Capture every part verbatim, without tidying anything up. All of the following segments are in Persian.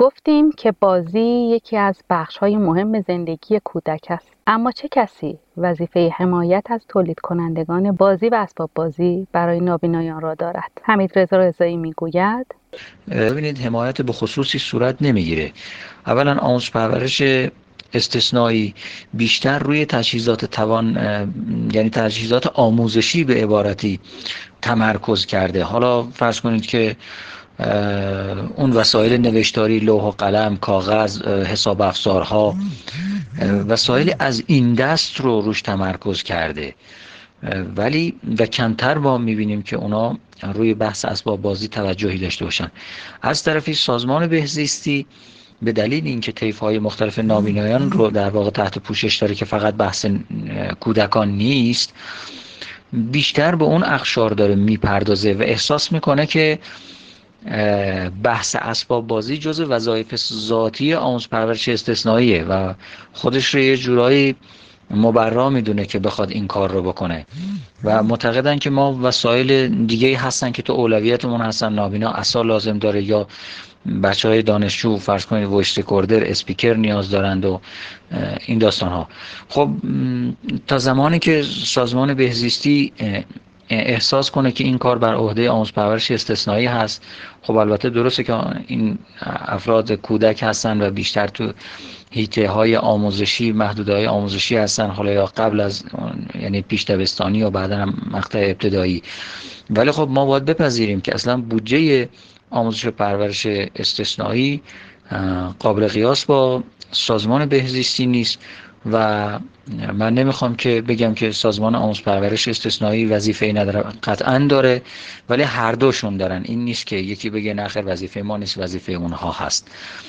گفتیم که بازی یکی از بخش‌های مهم زندگی کودک است. اما چه کسی وظیفه حمایت از تولید کنندگان بازی و اسباب بازی برای نابینایان را دارد؟ حمیدرضا رضایی میگوید: ببینید، حمایت به خصوصی صورت نمیگیره. اولا آموزش پرورش استثنایی بیشتر روی تجهیزات توان، یعنی تجهیزات آموزشی به عبارتی تمرکز کرده. حالا فرض کنید که اون وسایل نوشتاری، لوح و قلم، کاغذ، حساب افزارها، وسایل از این دست رو روش تمرکز کرده، ولی و کمتر با میبینیم که اونا روی بحث اسباب بازی توجهی داشته باشن. از طرفی سازمان بهزیستی به دلیل اینکه طیف‌های مختلف نابینایان رو در واقع تحت پوشش داره که فقط بحث کودکان نیست، بیشتر به اون اقشار داره میپردازه و احساس میکنه که بحث اسباب بازی جزء وظایف ذاتی آموزش پرورش استثنائیه و خودش رو یه جورایی مبرا میدونه که بخواد این کار رو بکنه و معتقدن که ما وسایل دیگه هستن که تو اولویتمون هستن، نابینا عصا لازم داره یا بچه های دانشجو فرض کنید وایس ریکوردر، اسپیکر نیاز دارند و این داستان ها. خب تا زمانی که سازمان بهزیستی احساس کنه که این کار بر عهده آموزش پرورش استثنایی هست، خب البته درسته که این افراد کودک هستن و بیشتر تو حیطه های آموزشی، محدوده های آموزشی هستن، حالا یا قبل از یعنی پیش دبستانی و بعدا هم مقطع ابتدایی، ولی خب ما باید بپذیریم که اصلا بودجه آموزش پرورش استثنایی قابل قیاس با سازمان بهزیستی نیست و من نمیخوام که بگم که سازمان آموزش پرورش استثنایی وظیفه‌ای نداره، قطعاً داره، ولی هر دوشون دارن. این نیست که یکی بگه نه خیر وظیفه ما نیست، وظیفه اونها هست.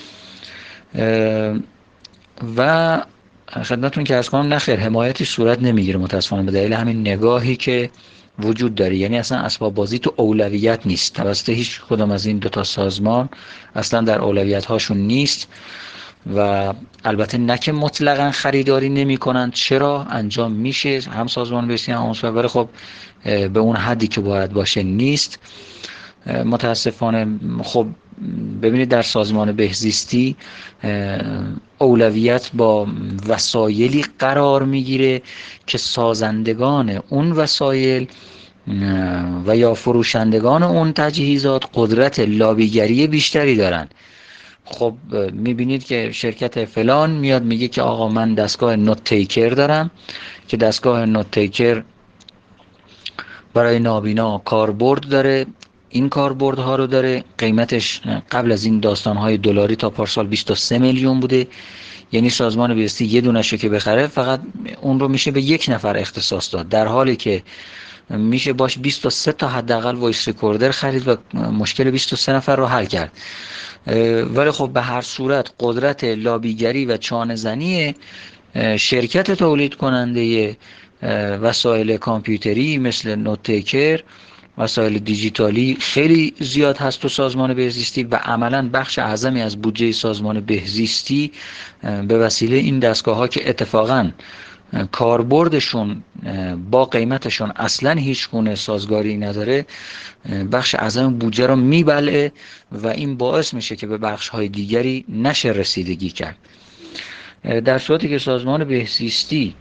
و خدمتتون که عرض کنم نخیر حمایتی صورت نمیگیره متاسفانه به دلیل همین نگاهی که وجود داره، یعنی اصلا اسباب بازی تو اولویت نیست توسط هیچ کدام از این دوتا سازمان، اصلا در اولویت هاشون نیست و البته نه که مطلقاً خریداری نمی کنند، چرا انجام میشه، هم سازمان بهزیستی هم آموزش پرورش، خب به اون حدی که باید باشه نیست متاسفانه. خب ببینید در سازمان بهزیستی اولویت با وسایلی قرار میگیره که سازندگان اون وسایل و یا فروشندگان اون تجهیزات قدرت لابیگری بیشتری دارن. خب میبینید که شرکت فلان میاد میگه که آقا من دستگاه نوت تیکر دارم که دستگاه نوت تیکر برای نابینا کاربرد داره، این کاربردها رو داره، قیمتش قبل از این داستانهای دلاری تا پارسال بیست و سه میلیون بوده، یعنی سازمان بهزیستی یه دونشو که بخره فقط اون رو میشه به یک نفر اختصاص داد، در حالی که میشه باش بیست و سه تا حداقل وایس ریکوردر خرید و مشکل بیست و سه نفر رو حل کرد. ولی خب به هر صورت قدرت لابیگری و چانه زنی شرکت تولید کننده وسایل کامپیوتری مثل نوت تیکر، وسایل دیجیتالی خیلی زیاد هست تو سازمان بهزیستی و عملاً بخش اعظمی از بودجه سازمان بهزیستی به وسیله این دستگاه ها که اتفاقاً کاربردشون با قیمتشون اصلاً هیچ گونه سازگاری نداره، بخش اعظم بودجه رو میبلعه و این باعث میشه که به بخش های دیگری نشه رسیدگی کرد. در صورتی که سازمان بهزیستی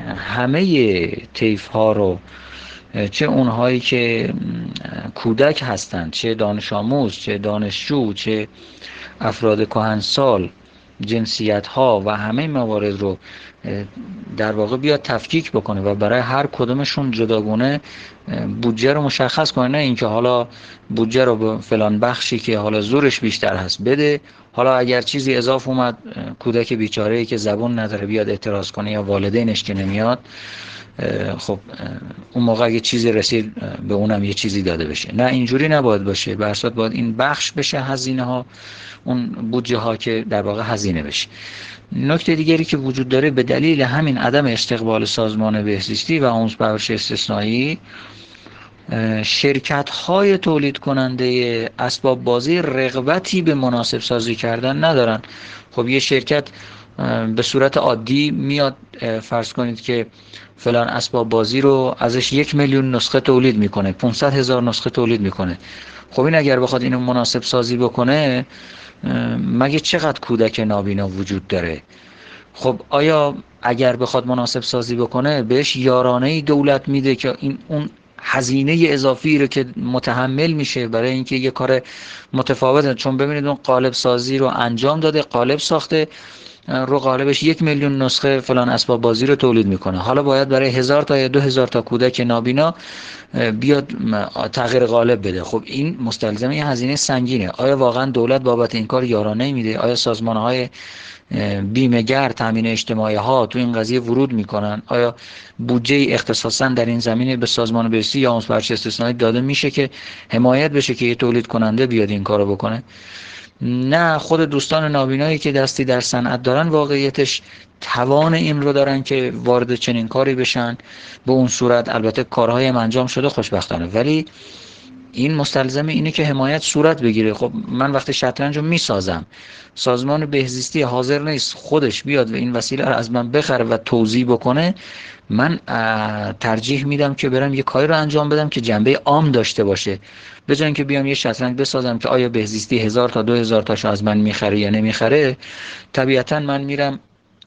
همه طیف ها رو، چه اونهایی که کودک هستند، چه دانش آموز، چه دانشجو، چه افراد کهنسال، جنسیت ها و همه موارد رو در واقع بیاد تفکیک بکنه و برای هر کدومشون جداگونه بودجه رو مشخص کنه، نه اینکه حالا بودجه رو به فلان بخشی که حالا زورش بیشتر هست بده، حالا اگر چیزی اضافه اومد کودک بیچاره‌ای که زبون نداره بیاد اعتراض کنه یا والدینش که نمیاد، خب اون موقع اگه چیزی رسید به اونم یه چیزی داده بشه. نه اینجوری نباید باشه، به هر صورت باید این بخش بشه هزینه ها، اون بودجه ها که در واقع هزینه بشه. نکته دیگری که وجود داره به دلیل همین عدم استقبال سازمان بهزیستی و آموزش پرورش استثنایی، شرکت های تولید کننده اسباب بازی رغبتی به مناسب سازی کردن ندارن. خب یه شرکت به صورت عادی میاد فرض کنید که فلان اسباب بازی رو ازش یک میلیون نسخه تولید میکنه، پانصد هزار نسخه تولید میکنه. خب این اگر بخواد اینو مناسب سازی بکنه مگه چقدر کودک نابینا وجود داره؟ خب آیا اگر بخواد مناسب سازی بکنه بهش یارانه دولت میده که این اون هزینه اضافی رو که متحمل میشه برای اینکه یه کار متفاوته؟ چون ببینید اون قالب سازی رو انجام داده، قالب ساخته، رو قالبش یک میلیون نسخه فلان اسباب بازی رو تولید میکنه، حالا باید برای هزار تا یا دو هزار تا کودک نابینا بیاد تغییر قالب بده. خب این مستلزم یه هزینه سنگینه. آیا واقعا دولت بابت این کار یارانه میده؟ آیا سازمان‌های بیمه‌گر، تامین اجتماعی ها تو این قضیه ورود میکنن؟ آیا بودجه اختصاصا در این زمینه به سازمان بهزیستی یا بخش استثنایی داده میشه که حمایت بشه که یه تولید کننده بیاد این کارو بکنه؟ نه، خود دوستان نابینایی که دستی در صنعت دارن واقعیتش توان این رو دارن که وارد چنین کاری بشن. به اون صورت البته کارهای انجام شده خوشبختانه، ولی این مستلزم اینه که حمایت صورت بگیره. خب من وقتی شطرنج رو میسازم، سازمان بهزیستی حاضر نیست خودش بیاد و این وسیله رو از من بخره و توزیع بکنه، من ترجیح میدم که برم یه کاری رو انجام بدم که جنبه عام داشته باشه، به جای اینکه بیام یه شطرنج بسازم که آیا بهزیستی هزار تا دو هزار تاشو از من میخره یا نمیخره. طبیعتا من میرم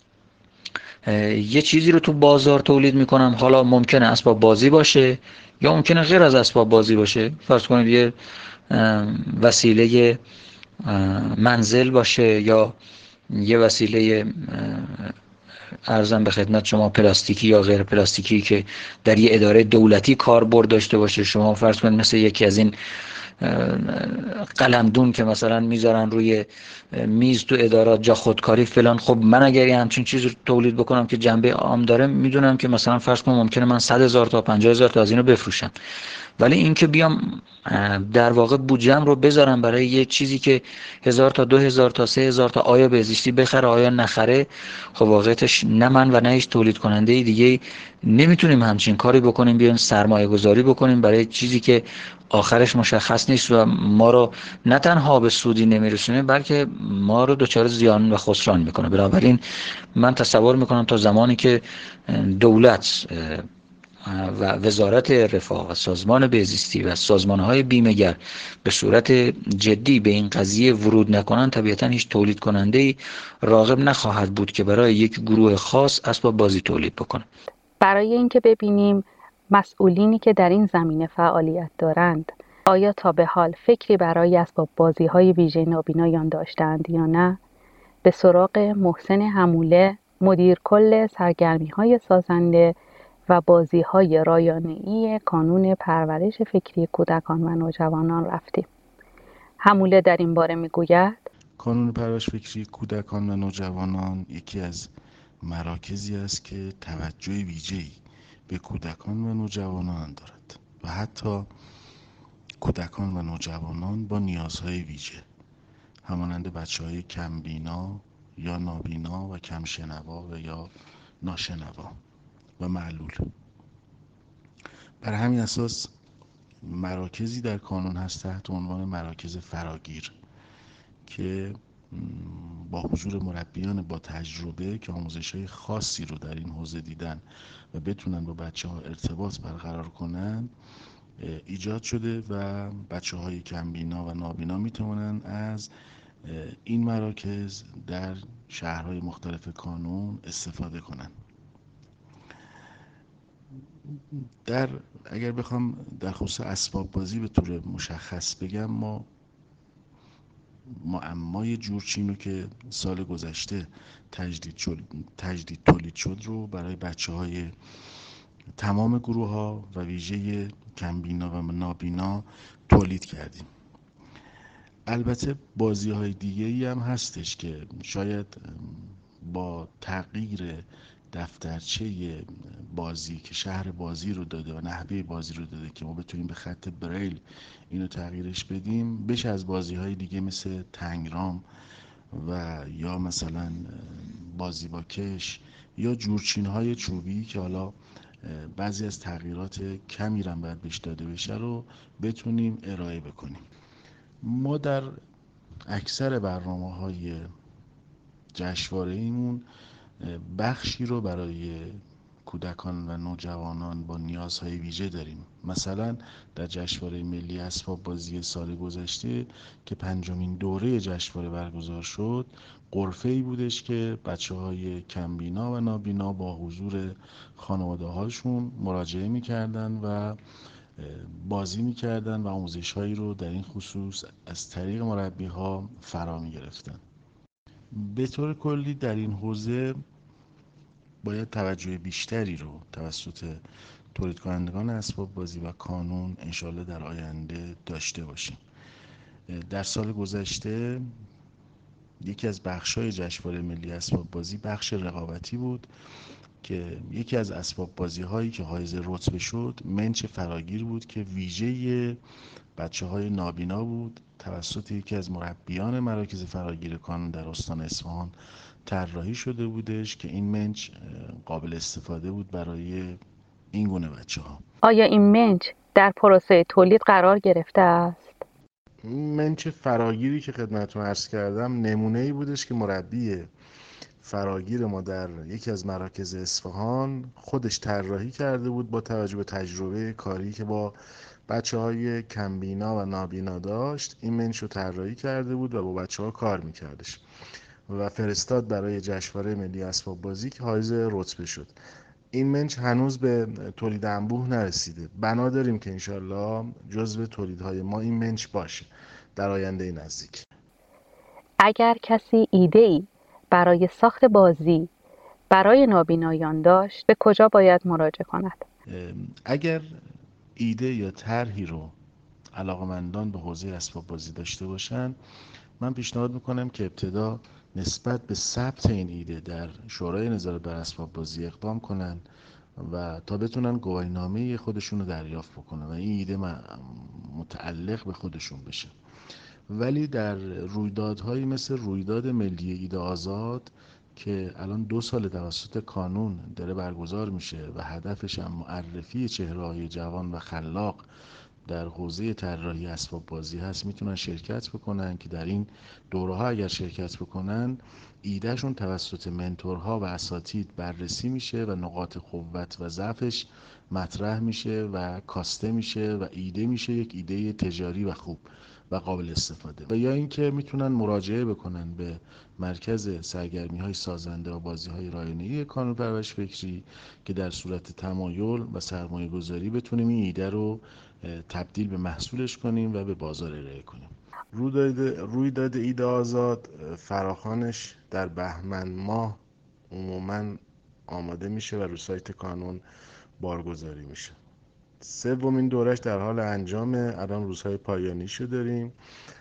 یه چیزی رو تو بازار تولید میکنم، حالا ممکنه اسباب بازی باشه یا ممکنه غیر از اسباب بازی باشه. فرض کنید یه وسیله منزل باشه یا یه وسیله ارزم به خدمت شما پلاستیکی یا غیر پلاستیکی که در یه اداره دولتی کاربرد داشته باشه. شما فرض کنید مثل یکی از این قلمدون که مثلا میذارن روی میز تو ادارات جا خودکاری فلان. خب من اگر یه همچین چیز رو تولید بکنم که جنبه عام داره، میدونم که مثلا فرض کنم ممکنه من صد هزار تا پنجاه هزار تا از اینو بفروشم. ولی این که بیام در واقع بودجم رو بذارم برای یه چیزی که هزار تا دو هزار تا سه هزار تا آیا بهزیستی بخره آیا نخره، خب واقعیتش نه من و نه هیچ تولید کننده دیگه نمیتونیم همچین کاری بکنیم، بیایم سرمایه گذاری بکنیم برای چیزی که آخرش مشخص نیست و ما رو نه تنها به سودی نمیرسونه بلکه ما رو دچار زیان و خسران میکنه. بنابراین من تصور میکنم تا زمانی که دولت و وزارت رفاه و سازمان بهزیستی و سازمان‌های بیمه‌گر به صورت جدی به این قضیه ورود نکنن، طبیعتاً هیچ تولید کننده‌ای راغب نخواهد بود که برای یک گروه خاص اسباب بازی تولید بکنه. برای اینکه ببینیم مسئولینی که در این زمینه فعالیت دارند آیا تا به حال فکری برای اسباب بازی‌های ویژه نابینایان داشتند یا نه، به سراغ محسن حموله، مدیر کل سرگرمی‌های سازنده و بازی‌های رایانه‌ای کانون پرورش فکری کودکان و نوجوانان رفتیم. حموله در این باره می‌گوید: کانون پرورش فکری کودکان و نوجوانان یکی از مراکزی است که توجه ویژه‌ای به کودکان و نوجوانان دارد و حتی کودکان و نوجوانان با نیازهای ویژه همانند بچه‌های کمبینا یا نابینا و کمشنوا و یا ناشنوا و معلول. بر همین اساس مراکزی در کانون هست تحت عنوان مراکز فراگیر که با حضور مربیان با تجربه که آموزش‌های خاصی رو در این حوزه دیدن و بتونن با بچه‌ها ارتباط برقرار کنن ایجاد شده و بچه‌های کمبینا و نابینا میتونن از این مراکز در شهرهای مختلف کانون استفاده کنن. در اگر بخوام در خصوص اسباب بازی به طور مشخص بگم، ما معمای جورچین رو که سال گذشته تجدید شد تجدید تولید شد رو برای بچه های تمام گروه ها و ویژه کمبینا و نابینا تولید کردیم. البته بازی های دیگه ای هم هستش که شاید با تغییر دفترچه بازی که شهر بازی رو داده و نحوه بازی رو داده که ما بتونیم به خط بریل اینو تغییرش بدیم، بشه از بازی های دیگه مثل تنگرام و یا مثلا بازی با کش یا جورچین های چوبی که حالا بعضی از تغییرات کمی رو باید بهش داده بشه رو بتونیم ارائه بکنیم. ما در اکثر برنامه های جشنواره ایمون بخشی رو برای کودکان و نوجوانان با نیازهای ویژه داریم. مثلا در جشنواره ملی اسباب بازی سال گذشته که پنجمین دوره جشنواره برگزار شد، غرفه‌ای بودش که بچه‌های کمبینا و نابینا با حضور خانواده‌هاشون مراجعه می‌کردن و بازی می‌کردن و آموزش‌هایی رو در این خصوص از طریق مربی‌ها فرا می‌گرفتن. به طور کلی در این حوزه باید توجه بیشتری رو توسط تولید کنندگان اسباب بازی و کانون انشالله در آینده داشته باشیم. در سال گذشته یکی از بخش‌های جشنواره ملی اسباب بازی بخش رقابتی بود که یکی از اسباب بازی هایی که حائز رتبه شد منچ فراگیر بود که ویژه بچه های نابینا بود. توسط یکی از مربیان مراکز فراگیر کانون در استان اصفهان طراحی شده بودش که این منچ قابل استفاده بود برای این گونه بچه ها. آیا این منچ در پروسه تولید قرار گرفته است؟ منچ فراگیری که خدمتتون عرض کردم نمونه‌ای بودش که مربی فراگیر ما در یکی از مراکز اصفهان خودش طراحی کرده بود با توجه به تجربه کاری که با بچه‌های کمبینا و نابینا داشت. این منچ رو طراحی کرده بود و با بچه‌ها کار می‌کردش و فرستاد برای جشنواره ملی اسباب بازی که حائز رتبه شد. این منچ هنوز به تولید انبوه نرسیده. بنا داریم که انشالله جزو تولیدهای ما این منچ باشه در آینده نزدیک. اگر کسی ایده‌ای برای ساخت بازی برای نابینایان داشت به کجا باید مراجعه کند؟ اگر ایده یا طرحی رو علاقمندان به حوزه اسباب بازی داشته باشن، من پیشنهاد میکنم که ابتدا نسبت به ثبت این ایده در شورای نظارت بر اسباب بازی اقدام کنن و تا بتونن گواهینامه خودشون رو دریافت بکنن و این ایده متعلق به خودشون بشه. ولی در رویدادهایی مثل رویداد ملی ایده آزاد که الان دو سال توسط کانون داره برگزار میشه و هدفش هم معرفی چهره‌های جوان و خلاق در حوزه طراحی اسباب بازی هست، میتونن شرکت بکنن که در این دوره‌ها اگر شرکت بکنن ایدهشون توسط منتورها و اساتید بررسی میشه و نقاط قوت و ضعفش مطرح میشه و کاسته میشه و ایده میشه یک ایده تجاری و خوب و قابل استفاده. و یا اینکه میتونن مراجعه بکنن به مرکز سرگرمی‌های سازنده و بازی‌های رایانه‌ای کانون پرورش فکری که در صورت تمایل و سرمایه‌گذاری بتونیم این ایده رو تبدیل به محصولش کنیم و به بازار ارائه کنیم. رویداد ایده آزاد فراخوانش در بهمن ماه عموماً آماده میشه و رو سایت کانون بارگذاری میشه. سومین دورش در حال انجامه. الان روزهای پایانیشو داریم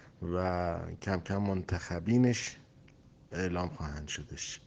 و کم کم منتخبینش اعلام خواهند شدش.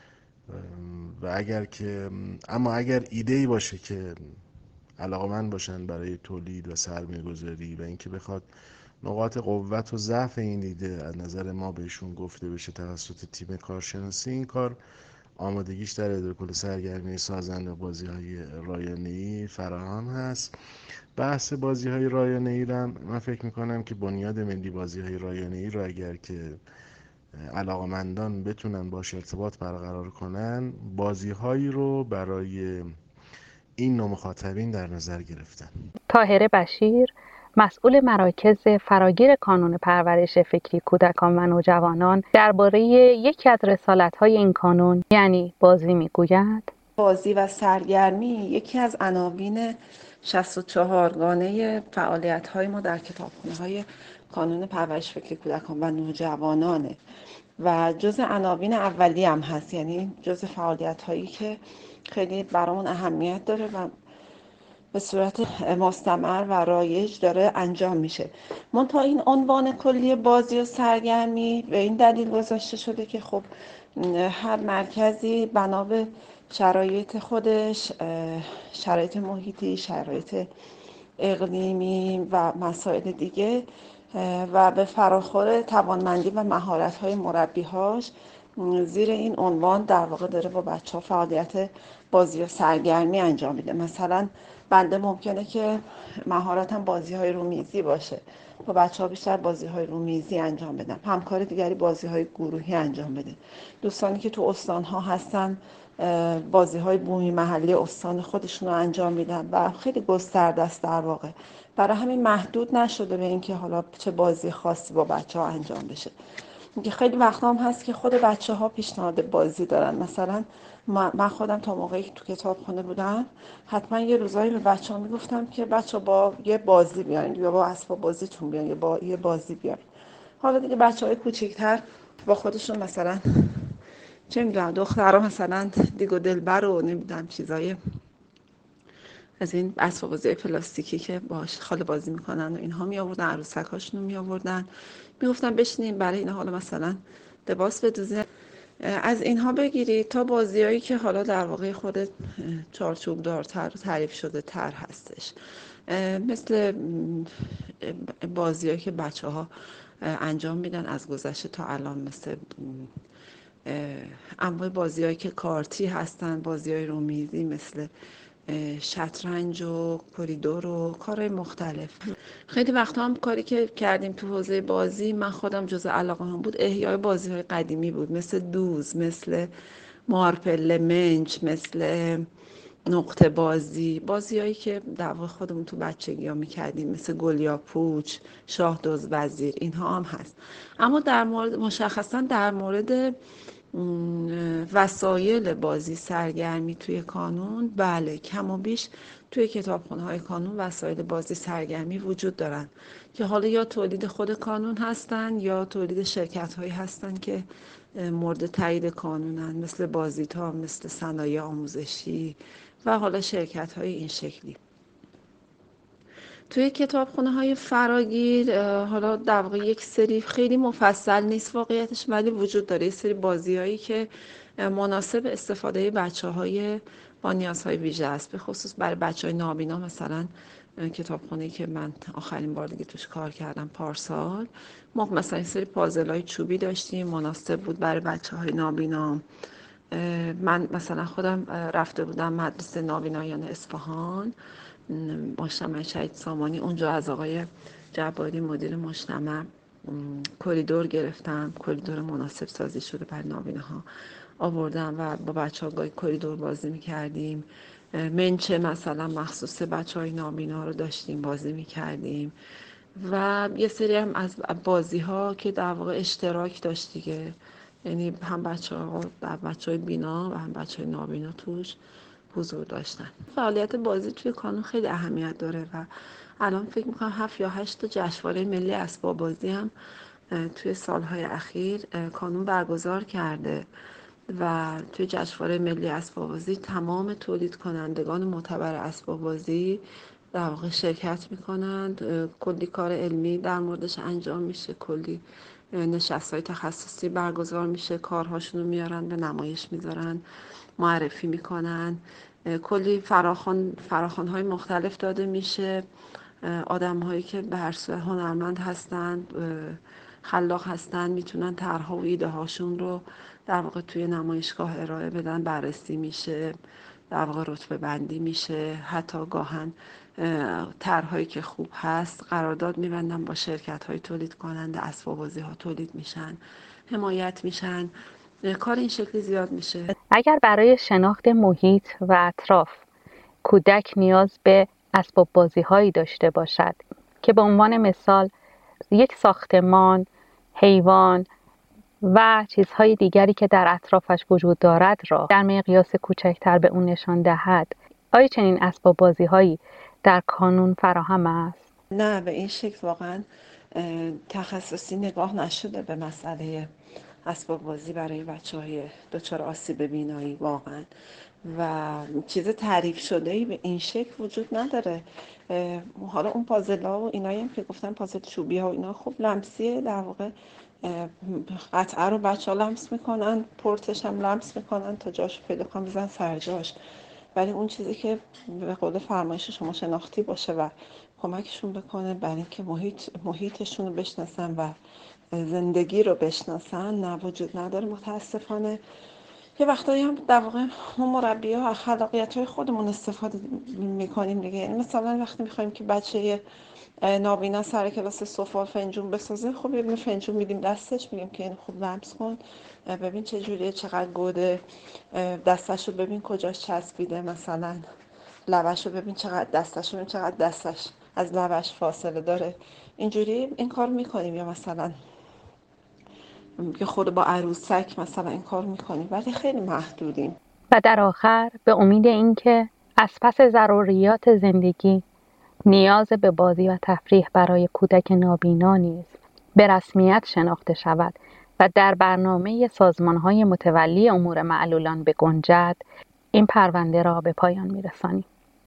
و اگر که اما اگر ایده‌ای باشه که علاقمند باشن برای تولید و سرمایه گذاری و اینکه بخواد نقاط قوت و ضعف این ایده از نظر ما بهشون گفته بشه توسط تیم کارشناسی، این کار آمادگیش در اداره کل سرگرمی سازنده بازی‌های رایانه‌ای فراهم هست. بحث بازی‌های رایانه‌ای را من فکر می‌کنم که بنیاد ملی بازی‌های رایانه‌ای را اگر که علاقمندان بتونن باش ارتباط برقرار کنن، بازی‌هایی رو برای این نوع مخاطبین در نظر گرفتن. طاهره بشیر، مسئول مراکز فراگیر کانون پرورش فکری کودکان و نوجوانان، درباره یکی از رسالت‌های این کانون یعنی بازی میگوید: بازی و سرگرمی یکی از عناوین شصت و چهار گانه فعالیت‌های ما در کتابخانه‌های کانون پرورش فکری کودکان و نوجوانانه و جز عناوین اولیه هم هست، یعنی جز فعالیت‌هایی که خیلی برامون اهمیت داره و به صورت مستمر و رایج داره انجام میشه. منتها این عنوان کلی بازی و سرگرمی به این دلیل گذاشته شده که خب هر مرکزی بنا به شرایط خودش، شرایط محیطی، شرایط اقلیمی و مسائل دیگه و به فراخور توانمندی و مهارت‌های مربی‌هاش زیر این عنوان در واقع داره با بچه ها فعالیت بازی و سرگرمی انجام میده. مثلا بنده ممکنه که مهارتم بازی های رومیزی باشه، با بچه ها بیشتر بازی های رومیزی انجام بدم، همکار دیگری بازی های گروهی انجام بده، دوستانی که تو استان ها هستن بازی های بومی محلی استان خودشون رو انجام میدن و خیلی گسترده است در واقع. برای همین محدود نشده به اینکه حالا چه بازی خاصی با بچه ها انجام بشه. میگه خیلی وقتا هم هست که خود بچه ها پیشنهاد بازی دارن. مثلا من خودم تا موقعی که تو کتابخونه بودم حتما یه روزایی به بچه ها میگفتم که بچه ها با یه بازی بیاین یا با اسباب بازیتون بیاین یا با یه بازی بیاین. حالا دیگه بچه های کوچیکتر با خودشون مثلا چه میدونم دخترها مثلا دیگ و دلبر و نمیدونم چیزای از این اسباب بازی پلاستیکی که باهاش خاله بازی میکنن و اینها می آوردن، عروسکاشون رو می آوردن، میگفتن بشینیم برای اینا حالا مثلا لباس بدوزین، از اینها بگیرید تا بازیایی که حالا در واقع خود چارچوب دارتر و تعریف شده تر هستش، مثل بازیایی که بچه ها انجام میدن از گذشته تا الان، مثل انواع بازیایی که کارتی هستن، بازیای رومیزی مثل شطرنج و کوریدور و کارهای مختلف. خیلی وقتا هم کاری که کردیم تو حوزه بازی، من خودم جزء علاقه هم بود، احیای بازی های قدیمی بود، مثل دوز، مثل مارپله منچ، مثل نقطه بازی، بازی هایی که در واقع خودمون تو بچگی ها میکردیم، مثل گلیا پوچ، شاه دوز وزیر، اینها هم هست. اما در مورد مشخصا در مورد وسایل بازی سرگرمی توی کانون، بله کم و بیش توی کتابخونه های کانون وسایل بازی سرگرمی وجود دارن که حالا یا تولید خود کانون هستن یا تولید شرکت هایی هستن که مورد تایید کانونن، مثل بازیتا، مثل صنایع آموزشی و حالا شرکت های این شکلی. توی کتابخونه های فراگیر حالا در واقع یک سری خیلی مفصل نیست واقعیتش، ولی وجود داره یک سری بازی هایی که مناسب استفاده بچه های با نیازهای ویژه است، به خصوص برای بچه های نابینا. مثلا کتابخونه‌ای که من آخرین بار دیگه توش کار کردم پارسال، ما مثلا این سری پازل های چوبی داشتیم مناسب بود برای بچه های نابینا. من مثلا خودم رفته بودم مدرسه نابینایان اصفهان، مجتمع شهید سامانی، اونجا از آقای جباری مدیر مجتمع کوریدور گرفتم، کوریدور مناسب سازی شده برای نابیناها آوردم و با بچه ها گاهی کوریدور بازی میکردیم. منچه مثلا مخصوص بچه های نابینا رو داشتیم بازی میکردیم و یه سری هم از بازی ها که در واقع اشتراک داشت دیگه، یعنی هم بچه ها بچه های بینا و هم بچه های نابینا توش حضور داشتن. فعالیت بازی توی کانون خیلی اهمیت داره و الان فکر میکنم هفت یا هشت تا جشنواره ملی اسباب بازی هم توی سالهای اخیر کانون برگزار کرده و توی جشنواره ملی اسباب بازی تمام تولید کنندگان معتبر اسباب بازی در واقع شرکت میکنند. کلی کار علمی در موردش انجام میشه، کلی نشست‌های تخصصی برگزار میشه، کارهاشون رو میارن به نمایش میذارن، معرفی میکنن، کلی فراخوان فراخوان‌های مختلف داده میشه، آدم‌هایی که به هر صورت هنرمند هستن، خلاق هستن، میتونن طرح‌ها و ایده هاشون رو در واقع توی نمایشگاه ارائه بدن، بررسی میشه، در واقع رتبه بندی میشه، حتی گاهن طرح‌هایی که خوب هست قرارداد میبندن با شرکت‌های تولید کننده، اسباب بازی‌ها تولید میشن، حمایت میشن، کار این شکلی زیاد میشه. اگر برای شناخت محیط و اطراف کودک نیاز به اسباب بازی هایی داشته باشد که به عنوان مثال یک ساختمان، حیوان و چیزهای دیگری که در اطرافش وجود دارد را در مقیاس کوچکتر به اون نشان دهد، آیا چنین اسباب بازی هایی در کانون فراهم است؟ نه، به این شکل واقعا تخصصی نگاه نشده به مسئله اسباب بازی برای بچه های دچار آسیب بینایی واقعا، و چیز تعریف شده ای به این شکل وجود نداره. حالا اون پازل ها و اینایی هم که گفتن پازل چوبی ها و اینا خب لمسیه، در واقع قطعه رو بچه ها لمس میکنن، پورتش هم لمس میکنن تا جاشو پیدا کنن بزن سر جاش، ولی اون چیزی که به قول فرمایش شما شناختی باشه و کمکشون بکنه برای اینکه محیط محیطشون رو بشناسن و زندگی رو بشناسن نه وجود نداره متاسفانه. یه وقتایی هم در واقع ما مربی‌ها از خلاقیت‌های خودمون استفاده می‌کنیم دیگه. یعنی مثلا وقتی می‌خوایم که بچه نابینا سر کلاس سفال فنجون بسازه، خب یه دونه فنجون میدیم دستش، میگیم که اینو خوب لمس کن، ببین چه جوریه، چقدر گوده، دستش رو ببین کجاش چسبیده، مثلا لبش رو ببین چقدر دستش رو ببین چقدر دستش از لبش فاصله داره. اینجوری این کار میکنیم. یا مثلا که خود با عروسک مثلا این کار میکنیم، ولی خیلی محدودیم. و در آخر به امید اینکه از پس ضروریات زندگی نیاز به بازی و تفریح برای کودک نابینا نیز به رسمیت شناخته شود و در برنامه سازمان‌های متولی امور معلولان بگنجد، این پرونده را به پایان می‌رسانیم.